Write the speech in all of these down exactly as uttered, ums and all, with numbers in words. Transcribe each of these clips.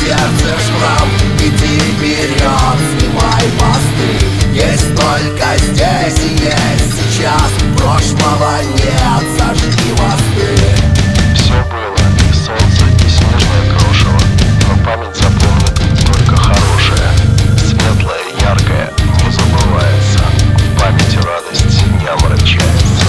сердце шрам. Иди вперед, снимай посты. Есть только здесь и есть сейчас. Прошлого нет, сожги мосты. Все было, и солнце, и снежное крошево, но память запомнит только хорошее. Светлое, яркое не забывается, в памяти радость не омрачается.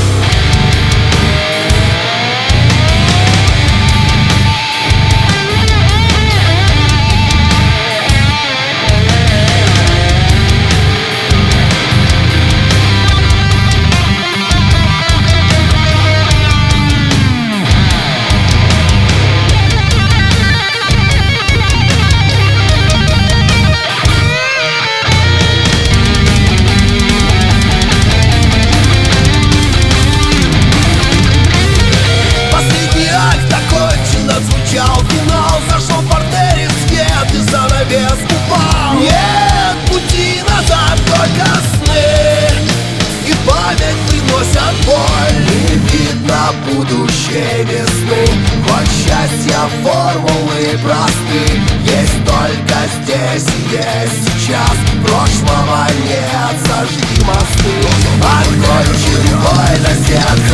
Звучал финал, зашел в портере свет, и занавес упал. Нет пути назад, только сны, и память приносят боль. Не видно будущей весны, хоть счастья формулы просты. Есть только здесь и есть сейчас. Прошлого нет, сожги мосты. Открой чужой на сердце